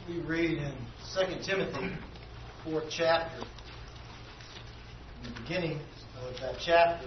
We read in 2 Timothy, 4th chapter. In the beginning of that chapter,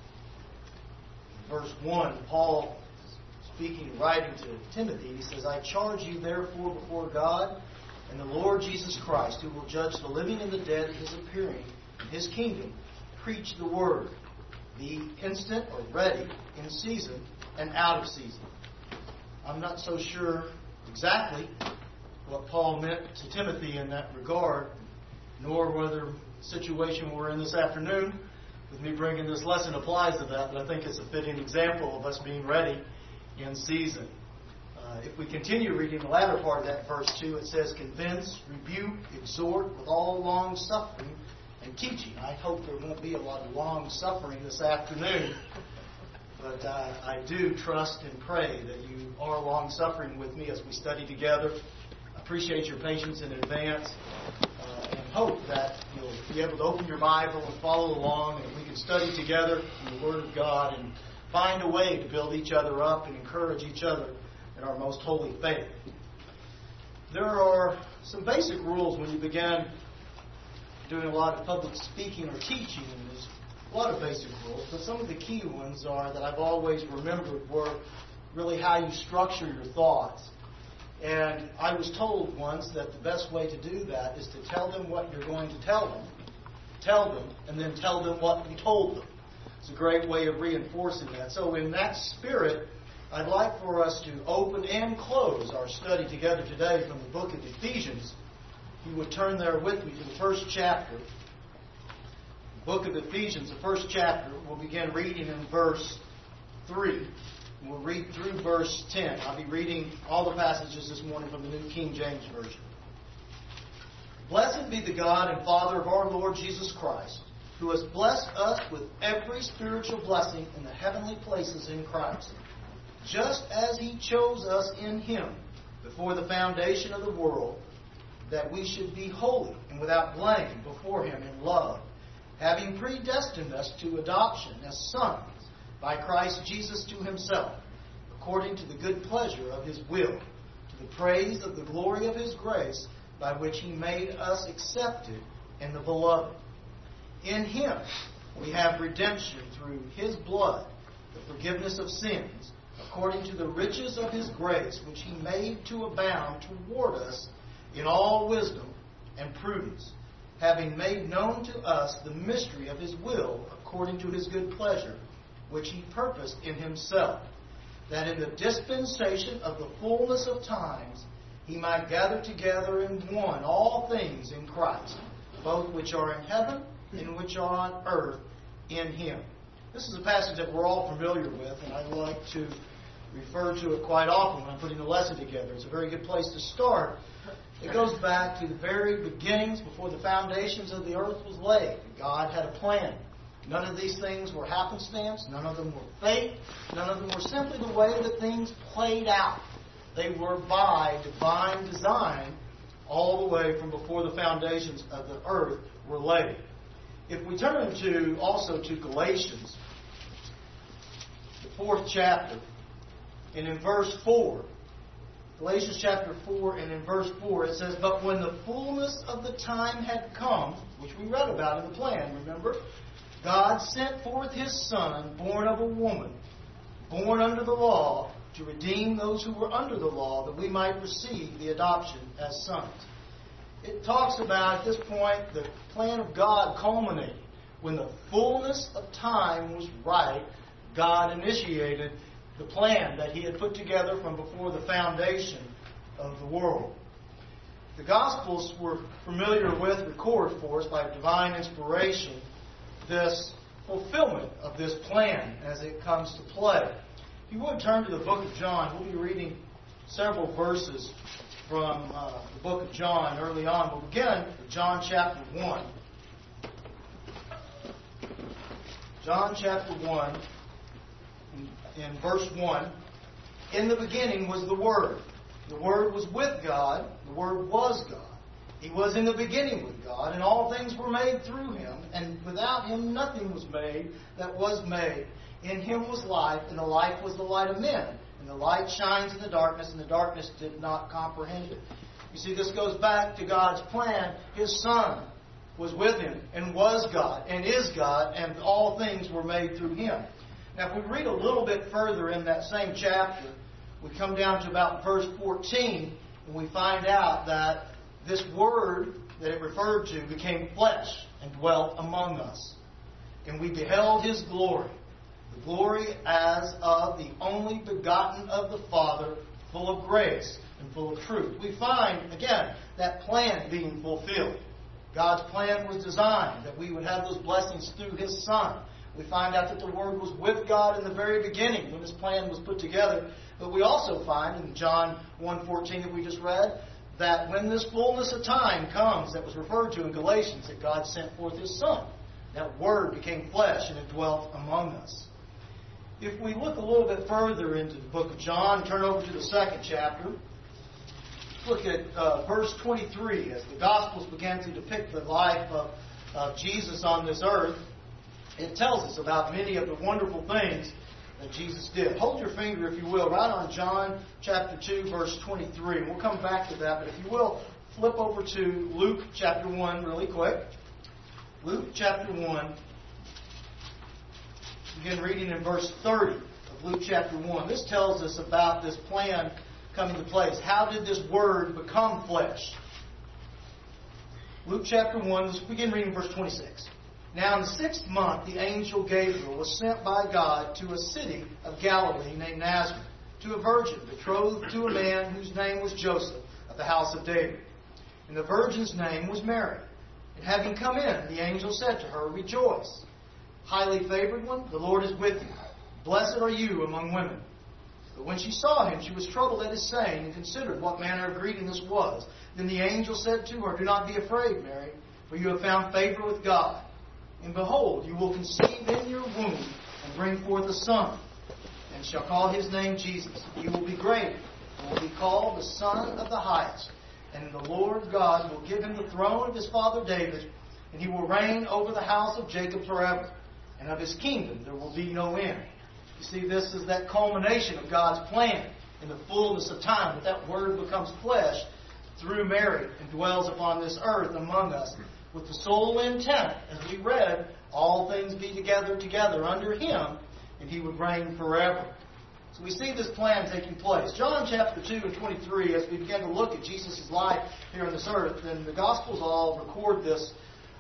verse 1, Paul speaking, writing to Timothy, he says, I charge you therefore before God and the Lord Jesus Christ, who will judge the living and the dead at His appearing in His kingdom, preach the word. Be instant or ready in season and out of season. I'm not so sure exactly what Paul meant to Timothy in that regard, nor whether the situation we're in this afternoon with me bringing this lesson applies to that, but I think it's a fitting example of us being ready in season. If we continue reading the latter part of that verse 2, it says, convince, rebuke, exhort with all long suffering and teaching. I hope there won't be a lot of long suffering this afternoon, but I do trust and pray that you are long suffering with me as we study together. I appreciate your patience in advance and hope that you'll be able to open your Bible and follow along, and we can study together in the Word of God and find a way to build each other up and encourage each other in our most holy faith. There are some basic rules when you begin doing a lot of public speaking or teaching, and there's a lot of basic rules, but some of the key ones are that I've always remembered were really how you structure your thoughts. And I was told once that the best way to do that is to tell them what you're going to tell them, and then tell them what you told them. It's a great way of reinforcing that. So in that spirit, I'd like for us to open and close our study together today from the book of Ephesians. If you would turn there with me to the first chapter. The book of Ephesians, the first chapter. We'll begin reading in verse 3. We'll read through verse 10. I'll be reading all the passages this morning from the New King James Version. Blessed be the God and Father of our Lord Jesus Christ, who has blessed us with every spiritual blessing in the heavenly places in Christ, just as He chose us in Him before the foundation of the world, that we should be holy and without blame before Him in love, having predestined us to adoption as sons by Christ Jesus to Himself, according to the good pleasure of His will, to the praise of the glory of His grace, by which He made us accepted in the Beloved. In Him we have redemption through His blood, the forgiveness of sins, according to the riches of His grace, which He made to abound toward us in all wisdom and prudence, having made known to us the mystery of His will, according to His good pleasure, which He purposed in Himself, that in the dispensation of the fullness of times He might gather together in one all things in Christ, both which are in heaven and which are on earth in Him. This is a passage that we're all familiar with, and I like to refer to it quite often when I'm putting the lesson together. It's a very good place to start. It goes back to the very beginnings, before the foundations of the earth was laid. God had a plan. None of these things were happenstance. None of them were fate. None of them were simply the way that things played out. They were by divine design all the way from before the foundations of the earth were laid. If we turn also to Galatians, the 4th chapter, and in verse 4, Galatians chapter 4 and in verse 4, it says, but when the fullness of the time had come, which we read about in the plan, remember, God sent forth His Son, born of a woman, born under the law, to redeem those who were under the law, that we might receive the adoption as sons. It talks about, at this point, the plan of God culminating. When the fullness of time was right, God initiated the plan that He had put together from before the foundation of the world. The Gospels were familiar with, record for us by divine inspiration, this fulfillment of this plan as it comes to play. If you would turn to the book of John, we'll be reading several verses from the book of John early on. We'll begin with John chapter 1. John chapter 1, in verse 1. In the beginning was the Word. The Word was with God. The Word was God. He was in the beginning with God, and all things were made through Him, and without Him nothing was made that was made. In Him was life, and the life was the light of men. And the light shines in the darkness, and the darkness did not comprehend it. You see, this goes back to God's plan. His Son was with Him and was God and is God, and all things were made through Him. Now, if we read a little bit further in that same chapter, we come down to about verse 14, and we find out that this Word that it referred to became flesh and dwelt among us. And we beheld His glory, the glory as of the only begotten of the Father, full of grace and full of truth. We find, again, that plan being fulfilled. God's plan was designed that we would have those blessings through His Son. We find out that the Word was with God in the very beginning when this plan was put together. But we also find in John 1:14 that we just read, that when this fullness of time comes, that was referred to in Galatians, that God sent forth His Son. That Word became flesh and it dwelt among us. If we look a little bit further into the book of John, turn over to the 2nd chapter. Look at verse 23. As the Gospels began to depict the life of Jesus on this earth, it tells us about many of the wonderful things that Jesus did. Hold your finger, if you will, right on John chapter 2, verse 23. And we'll come back to that. But if you will, flip over to Luke chapter 1 really quick. Luke chapter 1. Begin reading in verse 30 of Luke chapter 1. This tells us about this plan coming to place. How did this Word become flesh? Luke chapter 1, let's begin reading verse 26. Now in the 6th month, the angel Gabriel was sent by God to a city of Galilee named Nazareth, to a virgin betrothed to a man whose name was Joseph, of the house of David. And the virgin's name was Mary. And having come in, the angel said to her, Rejoice, highly favored one, the Lord is with you. Blessed are you among women. But when she saw him, she was troubled at his saying, and considered what manner of greeting this was. Then the angel said to her, Do not be afraid, Mary, for you have found favor with God. And behold, you will conceive in your womb and bring forth a son, and shall call his name Jesus. He will be great, and will be called the Son of the Highest. And the Lord God will give him the throne of his father David, and he will reign over the house of Jacob forever. And of his kingdom there will be no end. You see, this is that culmination of God's plan in the fullness of time, that Word becomes flesh through Mary and dwells upon this earth among us, with the sole intent, as we read, all things be together under Him, and He would reign forever. So we see this plan taking place. John chapter 2 and 23, as we begin to look at Jesus' life here on this earth, and the Gospels all record this,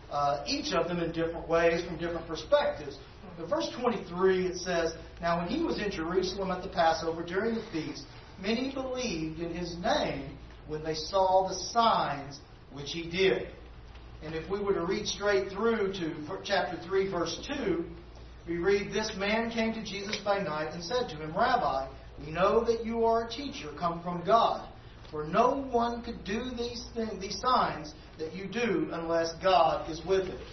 each of them in different ways, from different perspectives. But verse 23, it says, Now when He was in Jerusalem at the Passover during the feast, many believed in His name when they saw the signs which He did. And if we were to read straight through to chapter 3, verse 2, we read, This man came to Jesus by night and said to him, Rabbi, we know that you are a teacher come from God, for no one could do these signs that you do unless God is with him.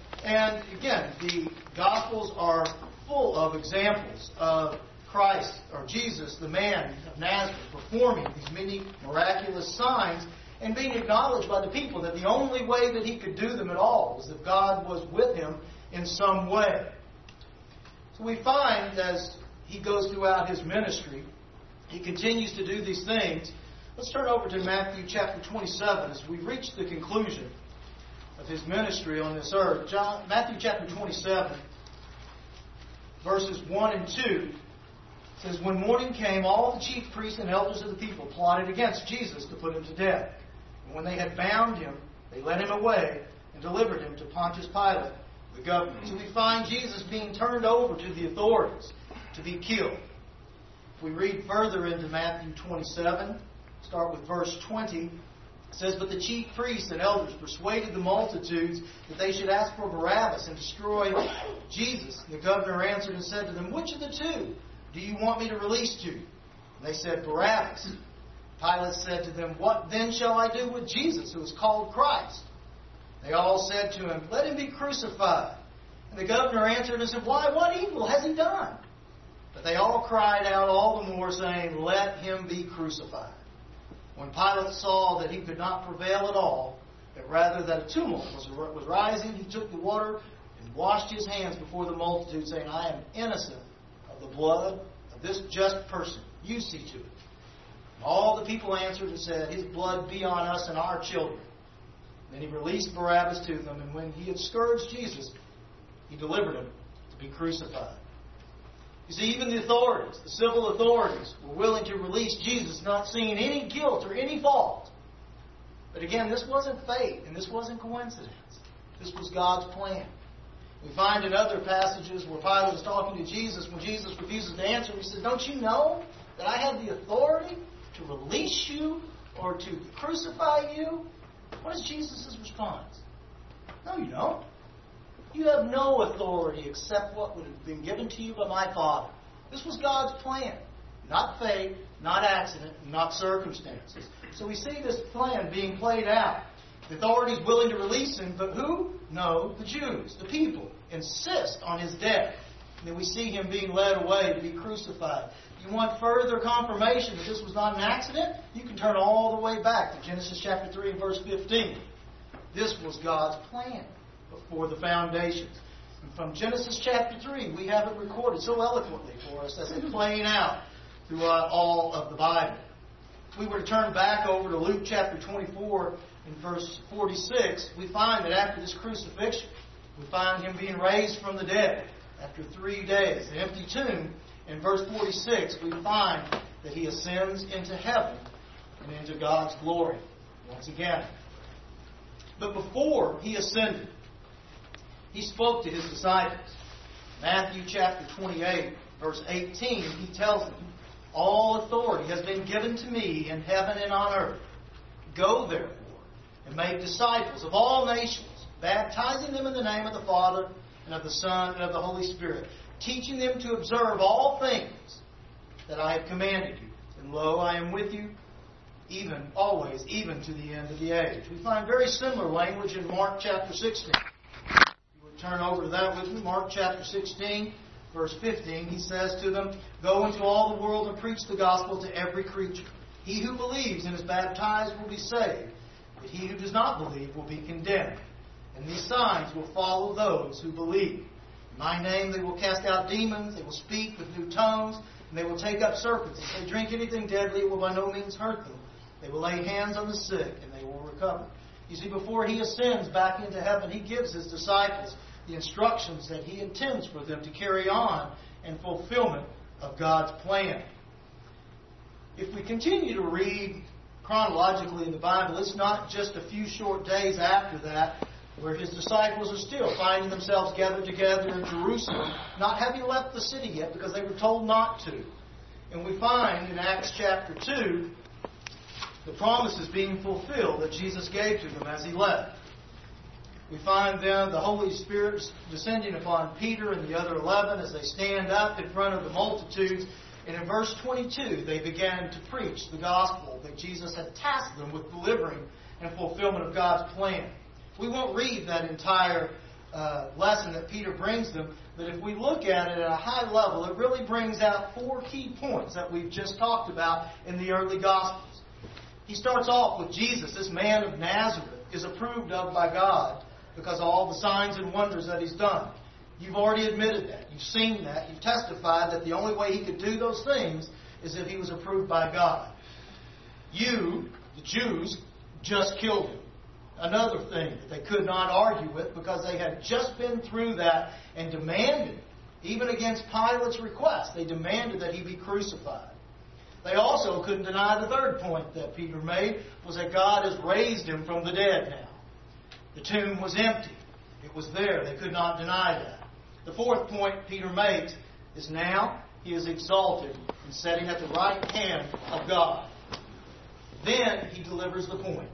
And again, the Gospels are full of examples of Christ, or Jesus, the man of Nazareth, performing these many miraculous signs and being acknowledged by the people that the only way that He could do them at all was if God was with Him in some way. So we find as He goes throughout His ministry, He continues to do these things. Let's turn over to Matthew chapter 27 as we reach the conclusion of His ministry on this earth. Matthew chapter 27, verses 1 and 2, says, When morning came, all the chief priests and elders of the people plotted against Jesus to put Him to death. And when they had bound Him, they led Him away and delivered Him to Pontius Pilate, the governor. So we find Jesus being turned over to the authorities to be killed. If we read further into Matthew 27, start with verse 20, it says, But the chief priests and elders persuaded the multitudes that they should ask for Barabbas and destroy Jesus. And the governor answered and said to them, Which of the two do you want me to release to you? And they said, Barabbas. Pilate said to them, What then shall I do with Jesus, who is called Christ? They all said to him, Let him be crucified. And the governor answered and said, Why, what evil has he done? But they all cried out all the more, saying, Let him be crucified. When Pilate saw that he could not prevail at all, but rather that a tumult was rising, he took the water and washed his hands before the multitude, saying, I am innocent of the blood of this just person. You see to it. All the people answered and said, His blood be on us and our children. Then he released Barabbas to them, and when he had scourged Jesus, he delivered him to be crucified. You see, even the authorities, the civil authorities, were willing to release Jesus, not seeing any guilt or any fault. But again, this wasn't fate, and this wasn't coincidence. This was God's plan. We find in other passages where Pilate is talking to Jesus, when Jesus refuses to answer, he says, don't you know that I have the authority to release you or to crucify you? What is Jesus' response? No, you don't. You have no authority except what would have been given to you by my Father. This was God's plan. Not fate, not accident, not circumstances. So we see this plan being played out. The authorities willing to release him, but who? No, the Jews, the people, insist on his death. And then we see him being led away to be crucified. If you want further confirmation that this was not an accident, you can turn all the way back to Genesis chapter 3 and verse 15. This was God's plan before the foundations. And from Genesis chapter 3, we have it recorded so eloquently for us as it's playing out throughout all of the Bible. If we were to turn back over to Luke chapter 24 and verse 46, we find that after this crucifixion, we find him being raised from the dead after 3 days. An empty tomb. In verse 46, we find that he ascends into heaven and into God's glory once again. But before he ascended, he spoke to his disciples. Matthew chapter 28, verse 18, he tells them, all authority has been given to me in heaven and on earth. Go therefore and make disciples of all nations, baptizing them in the name of the Father and of the Son and of the Holy Spirit, teaching them to observe all things that I have commanded you. And lo, I am with you always, even to the end of the age. We find very similar language in Mark chapter 16. You would turn over to that with me. Mark chapter 16, verse 15. He says to them, go into all the world and preach the gospel to every creature. He who believes and is baptized will be saved, but he who does not believe will be condemned. And these signs will follow those who believe. In my name they will cast out demons, they will speak with new tongues, and they will take up serpents. If they drink anything deadly, it will by no means hurt them. They will lay hands on the sick, and they will recover. You see, before he ascends back into heaven, he gives his disciples the instructions that he intends for them to carry on in fulfillment of God's plan. If we continue to read chronologically in the Bible, it's not just a few short days after that where his disciples are still finding themselves gathered together in Jerusalem, not having left the city yet because they were told not to. And we find in Acts chapter 2 the promises being fulfilled that Jesus gave to them as he left. We find then the Holy Spirit descending upon Peter and the other 11 as they stand up in front of the multitudes. And in verse 22, they began to preach the gospel that Jesus had tasked them with delivering and fulfillment of God's plan. We won't read that entire lesson that Peter brings them, but if we look at it at a high level, it really brings out 4 key points that we've just talked about in the early Gospels. He starts off with Jesus, this man of Nazareth, is approved of by God because of all the signs and wonders that he's done. You've already admitted that. You've seen that. You've testified that the only way he could do those things is if he was approved by God. You, the Jews, just killed him. Another thing that they could not argue with because they had just been through that and demanded, even against Pilate's request, they demanded that he be crucified. They also couldn't deny the third point that Peter made, was that God has raised him from the dead now. The tomb was empty. It was there. They could not deny that. The fourth point Peter makes is now he is exalted and sitting at the right hand of God. Then he delivers the point.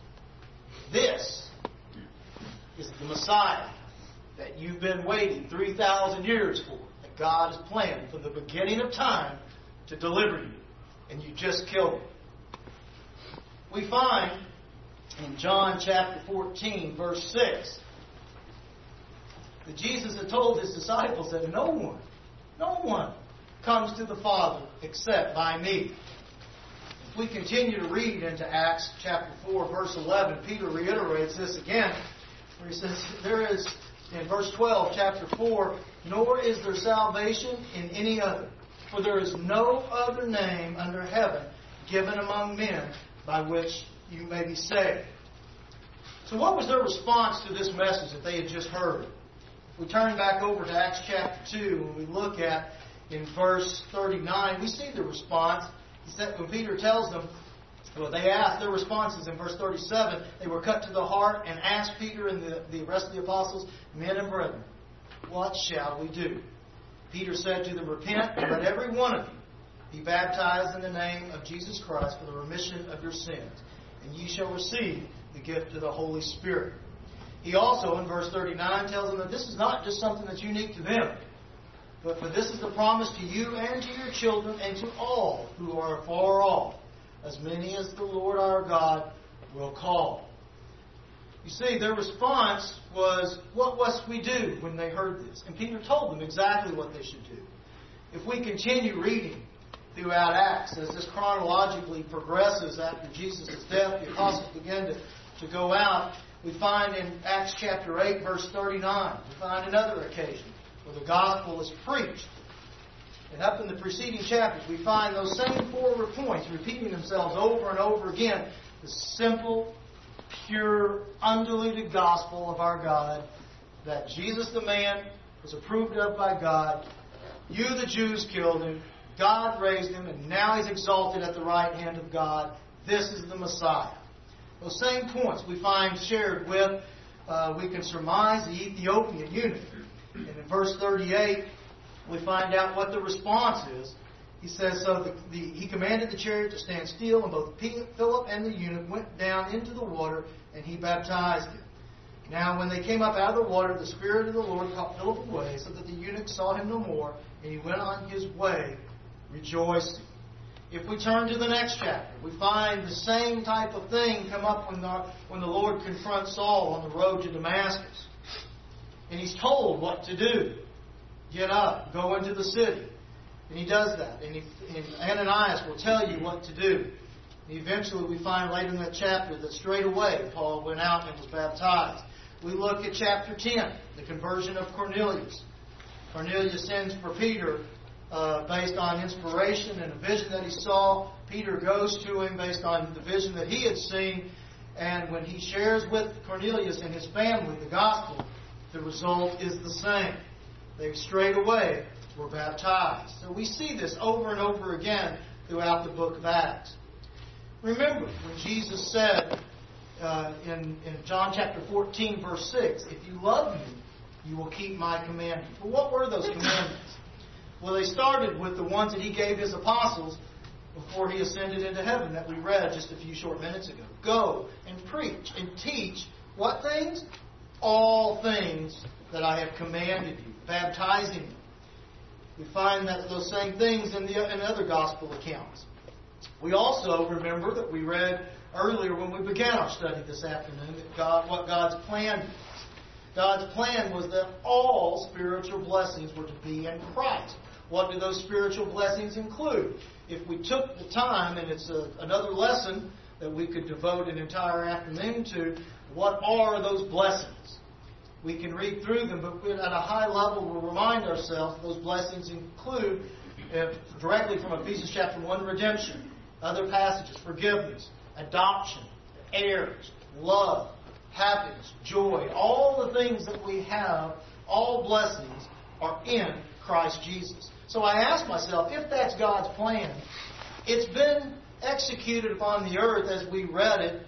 This is the Messiah that you've been waiting 3,000 years for, that God has planned from the beginning of time to deliver you. And you just killed him. We find in John chapter 14, verse 6, that Jesus had told his disciples that no one comes to the Father except by me. If we continue to read into Acts chapter 4, verse 11, Peter reiterates this again, where he says, there is, in verse 12, chapter 4, nor is there salvation in any other. For there is no other name under heaven given among men by which you may be saved. So what was their response to this message that they had just heard? If we turn back over to Acts chapter 2, when we look at in verse 39, we see the response. He said, when Peter tells them, well, they asked, their responses in verse 37, they were cut to the heart and asked Peter and the rest of the apostles, men and brethren, what shall we do? Peter said to them, repent, and let every one of you be baptized in the name of Jesus Christ for the remission of your sins, and ye shall receive the gift of the Holy Spirit. He also, in verse 39, tells them that this is not just something that's unique to them, but for this is the promise to you and to your children and to all who are afar off, as many as the Lord our God will call. You see, their response was, what must we do when they heard this? And Peter told them exactly what they should do. If we continue reading throughout Acts, as this chronologically progresses after Jesus' death, the apostles begin to go out. We find in Acts chapter 8, verse 39, we find another occasion where the gospel is preached. And up in the preceding chapters, we find those same four points repeating themselves over and over again. The simple, pure, undiluted gospel of our God, that Jesus the man was approved of by God. You, the Jews, killed him. God raised him, and now he's exalted at the right hand of God. This is the Messiah. Those same points we find shared with, we can surmise, the Ethiopian eunuch. And in verse 38, we find out what the response is. He says, so he commanded the chariot to stand still, and both Philip and the eunuch went down into the water, and he baptized him. Now when they came up out of the water, the Spirit of the Lord caught Philip away, so that the eunuch saw him no more, and he went on his way rejoicing. If we turn to the next chapter, we find the same type of thing come up when the Lord confronts Saul on the road to Damascus. And he's told what to do. Get up, go into the city. And he does that. And Ananias will tell you what to do. And eventually we find later in that chapter that straight away Paul went out and was baptized. We look at chapter 10, the conversion of Cornelius. Cornelius sends for Peter based on inspiration and a vision that he saw. Peter goes to him based on the vision that he had seen. And when he shares with Cornelius and his family the gospel, the result is the same. They straight away were baptized. So we see this over and over again throughout the book of Acts. Remember when Jesus said in John chapter 14, verse 6, if you love me, you will keep my commandments. Well, what were those commandments? Well, they started with the ones that he gave his apostles before he ascended into heaven that we read just a few short minutes ago. Go and preach and teach what things? All things that I have commanded you, baptizing them. We find that those same things in other gospel accounts. We also remember that we read earlier when we began our study this afternoon that what God's plan was. God's plan was that all spiritual blessings were to be in Christ. What do those spiritual blessings include? If we took the time, and it's another lesson that we could devote an entire afternoon to, what are those blessings? We can read through them, but at a high level we'll remind ourselves those blessings include, directly from Ephesians chapter 1, redemption. Other passages, forgiveness, adoption, heirs, love, happiness, joy. All the things that we have, all blessings, are in Christ Jesus. So I ask myself, if that's God's plan, it's been executed upon the earth as we read it,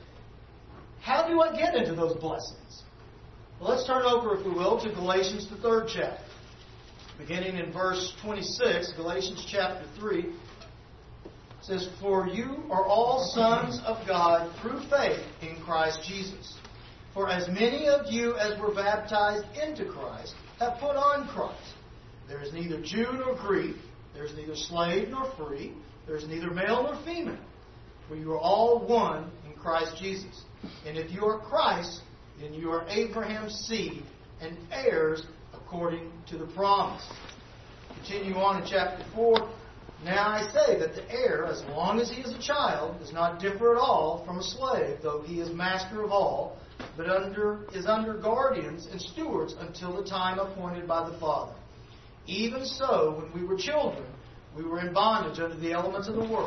how do I get into those blessings? Well, let's turn over, if we will, to Galatians, the 3rd chapter. Beginning in verse 26, Galatians chapter 3, says, for you are all sons of God through faith in Christ Jesus. For as many of you as were baptized into Christ have put on Christ. There is neither Jew nor Greek. There is neither slave nor free. There is neither male nor female. For you are all one in Christ Jesus. And if you are Christ, then you are Abraham's seed and heirs according to the promise. Continue on in chapter 4. Now I say that the heir, as long as he is a child, does not differ at all from a slave, though he is master of all, but is under guardians and stewards until the time appointed by the Father. Even so, when we were children, we were in bondage under the elements of the world.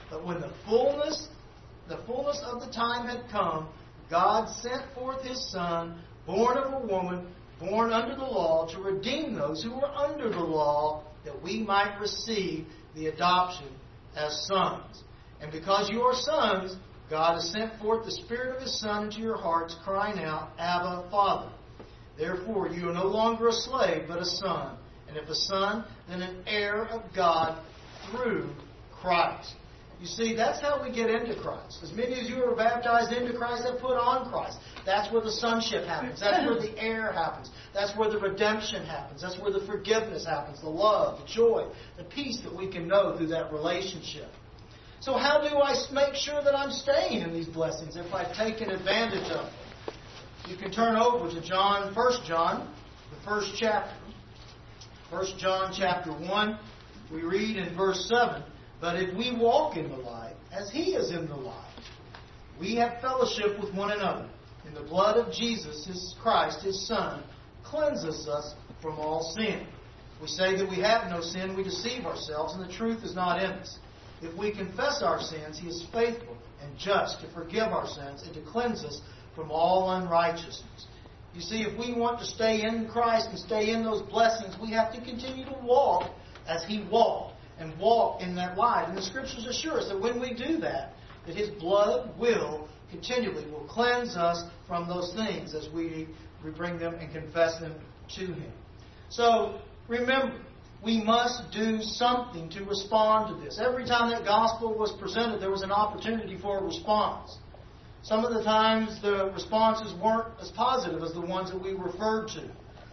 But when the fullness of the time had come, God sent forth His Son, born of a woman, born under the law, to redeem those who were under the law, that we might receive the adoption as sons. And because you are sons, God has sent forth the Spirit of His Son into your hearts, crying out, Abba, Father. Therefore you are no longer a slave, but a son. And if a son, then an heir of God through Christ. You see, that's how we get into Christ. As many as you are baptized into Christ have put on Christ. That's where the sonship happens. That's where the heir happens. That's where the redemption happens. That's where the forgiveness happens. The love, the joy, the peace that we can know through that relationship. So how do I make sure that I'm staying in these blessings if I've taken advantage of them? You can turn over to 1 John, the first chapter. 1 John chapter 1, we read in verse 7, But if we walk in the light, as He is in the light, we have fellowship with one another. And the blood of Jesus, His Christ, His Son, cleanses us from all sin. If we say that we have no sin, we deceive ourselves, and the truth is not in us. If we confess our sins, He is faithful and just to forgive our sins and to cleanse us from all unrighteousness. You see, if we want to stay in Christ and stay in those blessings, we have to continue to walk as He walked and walk in that light. And the Scriptures assure us that when we do that His blood will cleanse us from those things as we bring them and confess them to Him. So, remember, we must do something to respond to this. Every time that gospel was presented, there was an opportunity for a response. Some of the times the responses weren't as positive as the ones that we referred to.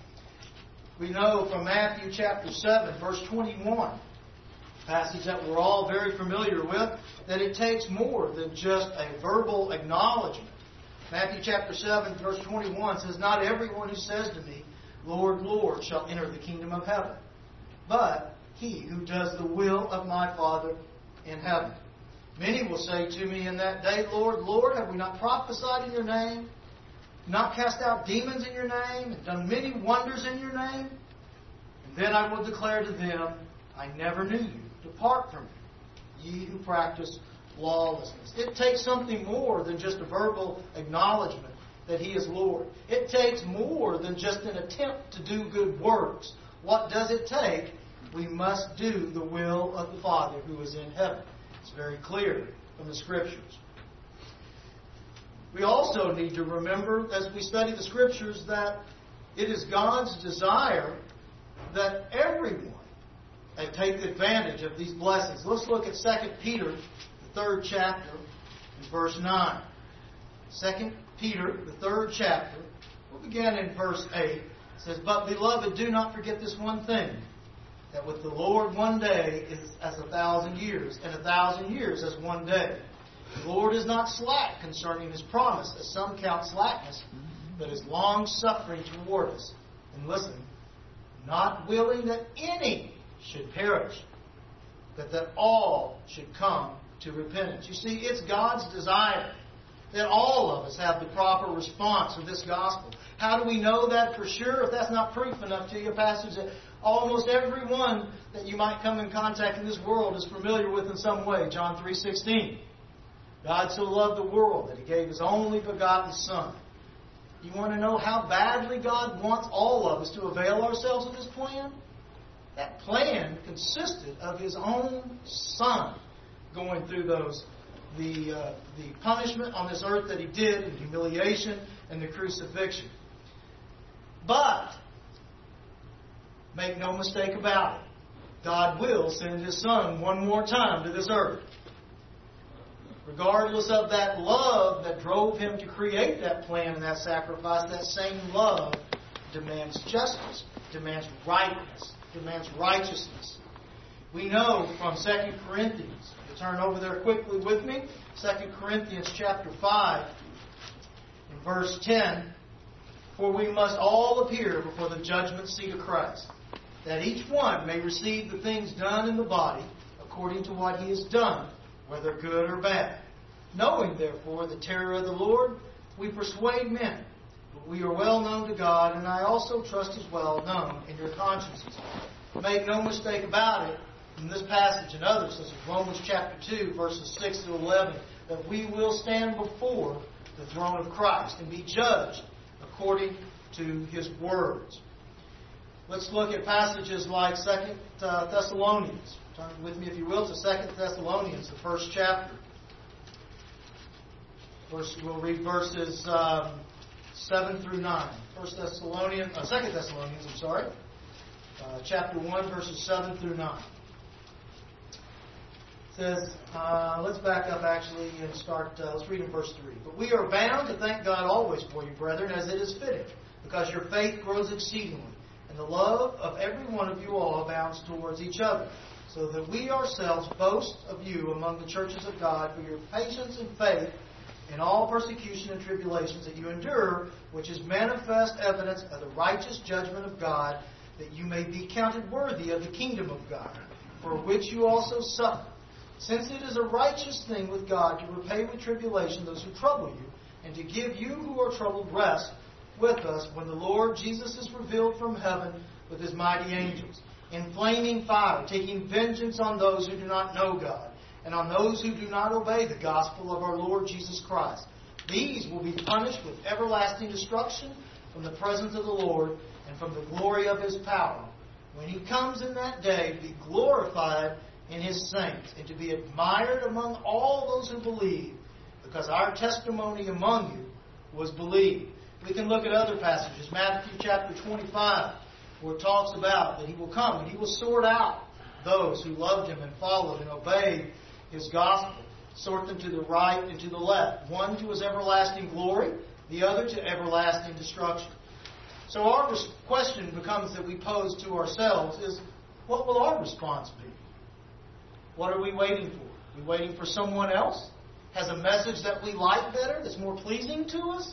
We know from Matthew chapter 7, verse 21, passage that we're all very familiar with, that it takes more than just a verbal acknowledgement. Matthew chapter 7, verse 21 says, Not everyone who says to me, Lord, Lord, shall enter the kingdom of heaven, but he who does the will of my Father in heaven. Many will say to me in that day, Lord, Lord, have we not prophesied in your name, not cast out demons in your name, and done many wonders in your name? And then I will declare to them, I never knew you. Depart from me, ye who practice lawlessness. It takes something more than just a verbal acknowledgement that He is Lord. It takes more than just an attempt to do good works. What does it take? We must do the will of the Father who is in heaven. It's very clear from the Scriptures. We also need to remember, as we study the Scriptures, that it is God's desire that everyone take advantage of these blessings. Let's look at 2 Peter, the 3rd chapter, and verse 9. 2 Peter, the 3rd chapter, we'll begin in verse 8. It says, But, beloved, do not forget this one thing, that with the Lord 1 day is as 1,000 years, and 1,000 years as 1 day. The Lord is not slack concerning His promise, as some count slackness, but is long-suffering toward us. And listen, not willing that any should perish, but that all should come to repentance. You see, it's God's desire that all of us have the proper response to this gospel. How do we know that for sure? If that's not proof enough to you, a passage that almost everyone that you might come in contact in this world is familiar with in some way. John 3:16. God so loved the world that He gave His only begotten Son. You want to know how badly God wants all of us to avail ourselves of His plan? That plan consisted of His own Son going through the punishment on this earth that He did, the humiliation and the crucifixion. But, make no mistake about it, God will send His Son one more time to this earth. Regardless of that love that drove Him to create that plan and that sacrifice, that same love demands justice, demands rightness, demands righteousness. We know from 2 Corinthians, you turn over there quickly with me, 2 Corinthians chapter 5, in verse 10, For we must all appear before the judgment seat of Christ, that each one may receive the things done in the body according to what he has done, whether good or bad. Knowing, therefore, the terror of the Lord, we persuade men. But we are well known to God, and I also trust is well known in your consciences. Make no mistake about it, in this passage and others, such as Romans chapter 2, verses 6 to 11, that we will stand before the throne of Christ and be judged according to His words. Let's look at passages like 2 Thessalonians. Turn with me, if you will, to 2 Thessalonians, the first chapter. First, we'll read verses 7 through 9. 2 Thessalonians, chapter 1, verses 7 through 9. It says, let's back up actually and start, let's read in verse 3. But we are bound to thank God always for you, brethren, as it is fitting, because your faith grows exceedingly, and the love of every one of you all abounds towards each other, so that we ourselves boast of you among the churches of God for your patience and faith in all persecution and tribulations that you endure, which is manifest evidence of the righteous judgment of God, that you may be counted worthy of the kingdom of God, for which you also suffer. Since it is a righteous thing with God to repay with tribulation those who trouble you, and to give you who are troubled rest with us when the Lord Jesus is revealed from heaven with His mighty angels, in flaming fire, taking vengeance on those who do not know God, and on those who do not obey the gospel of our Lord Jesus Christ. These will be punished with everlasting destruction from the presence of the Lord and from the glory of His power, when He comes in that day to be glorified in His saints, and to be admired among all those who believe, because our testimony among you was believed. We can look at other passages. Matthew chapter 25, where it talks about that He will come and He will sort out those who loved Him and followed and obeyed His gospel. Sort them to the right and to the left. One to His everlasting glory, the other to everlasting destruction. So our question becomes that we pose to ourselves is, what will our response be? What are we waiting for? Are we waiting for someone else? Has a message that we like better, that's more pleasing to us?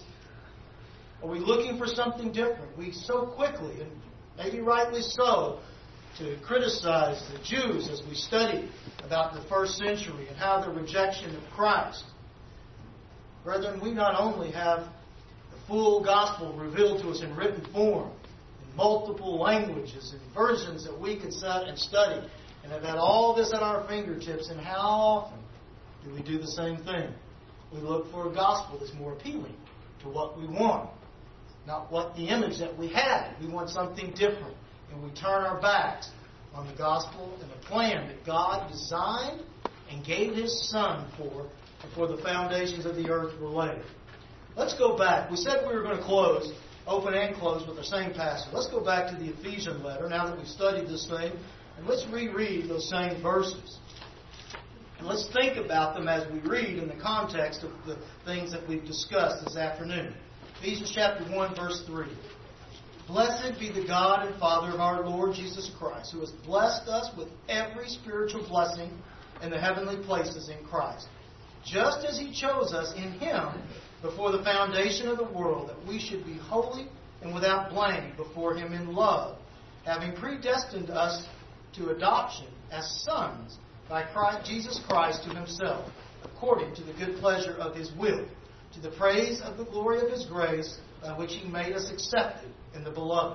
Are we looking for something different? We so quickly, and maybe rightly so, to criticize the Jews as we study about the first century and how the rejection of Christ. Brethren, we not only have the full gospel revealed to us in written form, in multiple languages and versions that we can sit and study, and have had all this at our fingertips, and how often do we do the same thing? We look for a gospel that's more appealing to what we want, not what the image that we had. We want something different, and we turn our backs on the gospel and the plan that God designed and gave His Son for before the foundations of the earth were laid. Let's go back. We said we were going to open and close with the same passage. Let's go back to the Ephesian letter now that we've studied this thing. And let's reread those same verses. And let's think about them as we read in the context of the things that we've discussed this afternoon. Ephesians chapter 1, verse 3. Blessed be the God and Father of our Lord Jesus Christ, who has blessed us with every spiritual blessing in the heavenly places in Christ, just as He chose us in Him before the foundation of the world, that we should be holy and without blame before Him in love, having predestined us to adoption as sons by Jesus Christ to Himself, according to the good pleasure of His will, to the praise of the glory of His grace, by which He made us accepted in the Beloved.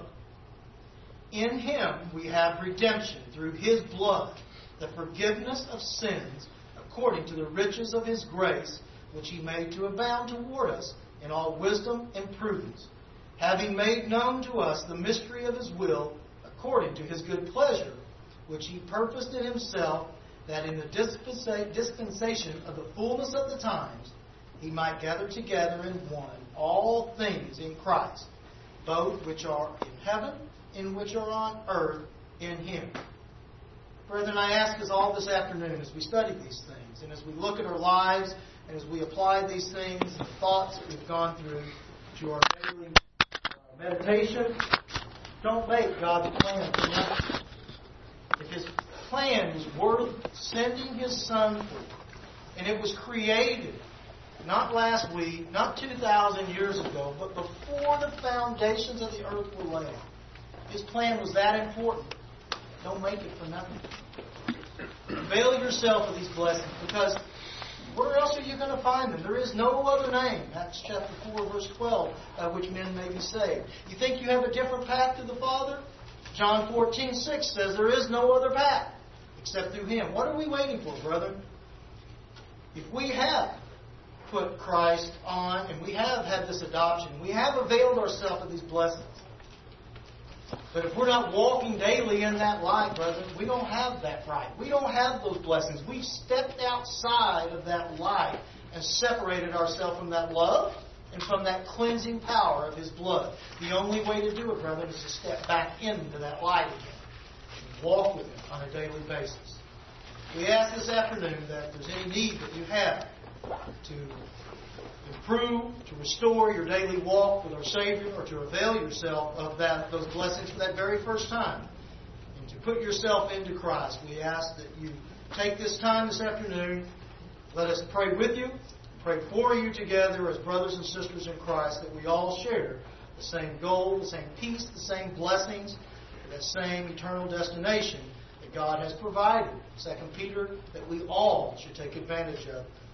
In Him we have redemption through His blood, the forgiveness of sins, according to the riches of His grace, which He made to abound toward us in all wisdom and prudence, having made known to us the mystery of His will, according to His good pleasure, which He purposed in Himself, that in the dispensation of the fullness of the times He might gather together in one all things in Christ, both which are in heaven and which are on earth in Him. Brethren, I ask us all this afternoon as we study these things and as we look at our lives and as we apply these things and the thoughts that we've gone through to our daily meditation, don't make God's plan for nothing. If His plan was worth sending His Son for, and it was created not last week, not 2,000 years ago, but before the foundations of the earth were laid, His plan was that important. Don't make it for nothing. Avail yourself of these blessings, because where else are you going to find them? There is no other name, Acts chapter 4, verse 12, by which men may be saved. You think you have a different path to the Father? John 14:6 says there is no other path. except through Him. What are we waiting for, brethren? If we have put Christ on and we have had this adoption, we have availed ourselves of these blessings. But if we're not walking daily in that light, brethren, we don't have that right. We don't have those blessings. We've stepped outside of that light and separated ourselves from that love and from that cleansing power of His blood. The only way to do it, brethren, is to step back into that light again and walk with Him on a daily basis. We ask this afternoon that if there's any need that you have to improve, to restore your daily walk with our Savior, or to avail yourself of those blessings for that very first time, and to put yourself into Christ, we ask that you take this time this afternoon. Let us pray with you, pray for you together as brothers and sisters in Christ, that we all share the same goal, the same peace, the same blessings, that same eternal destination that God has provided. 2 Peter, that we all should take advantage of